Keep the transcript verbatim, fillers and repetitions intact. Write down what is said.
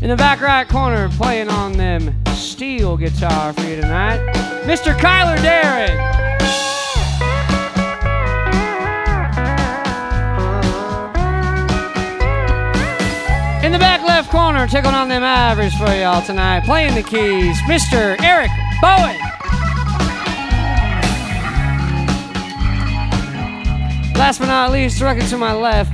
In the back right corner, playing on them steel guitar for you tonight, Mister Kyler Derrick. In the back left corner, tickling on them ivories for y'all tonight, playing the keys, Mister Eric Bowen. Last but not least, directly to my left,